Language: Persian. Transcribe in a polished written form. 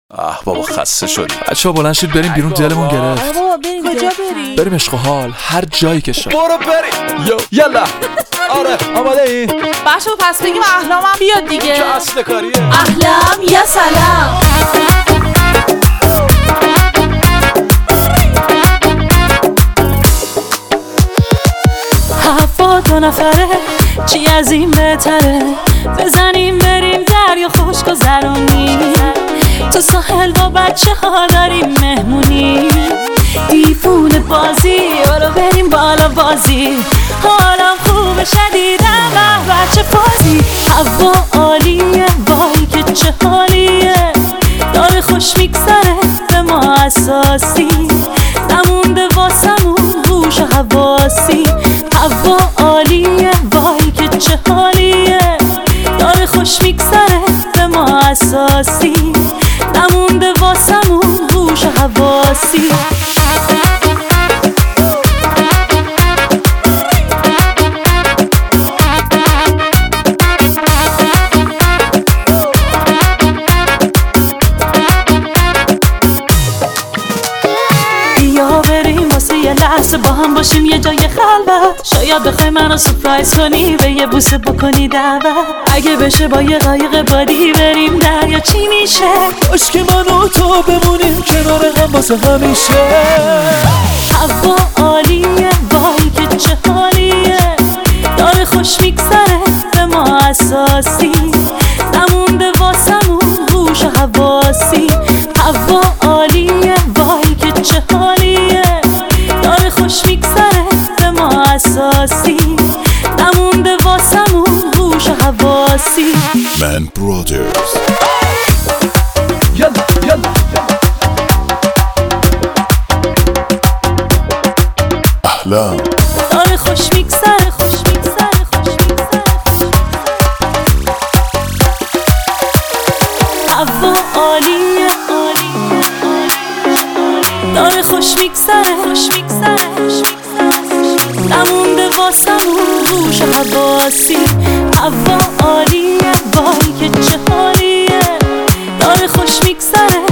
بابا خسته شدیم. بچه‌ها بلند شید بریم بیرون، دلمون گرفت. بابا بریم. کجا بریم؟ بریم عشق و حال، هر جایی که شد. برو بریم. یلا. آره آماده ای؟ بچه‌ها پس بگیم احلامم بیاد دیگه. چه اصل کاریه؟ احلام یا سلام. هوا 2 نفره چی از این بهتره، بزنیم بریم دریا خوش گذرونی، تو ساحل با بچه ها داریم مهمونی، دیفونه بازی برو بریم بالا بازی، حالم خوب شدیدم و بچه بازی، هوا عالیه وای که چه حالیه، داره خوش میگذره به ما اساسی، نمونده واسمون هوش و حواسی، هوا عالیه وای که چه حالیه، داره خوش میگذره به ما اساسی، نمونده واسمون هوش و حواسی. یه لحظه با هم باشیم یه جای خلوت، شاید بخوای منو سورپرایز کنی، به یه بوسه بکنی دعوت، اگه بشه با یه قایق بادی بریم دریا چی میشه، باش که من و تو بمونیم کنار هم واسه همیشه، هوا عالیه وای که چه حالیه، داره خوش میگذره به ما اساسی، نمونده واسمون هوش و حواسی، هوا عالیه وای که چه حالیه، داره خوش میگذره به ما اساسی، نمونده واسمون هوش و حواسی. من برادرز. یلا احلام داره خوش میگذره هوا عالیه داره خوش میگذره نمونده واسمون هوش و حواسی، هوا عالیه وای که چه حالیه، داره خوش میگذره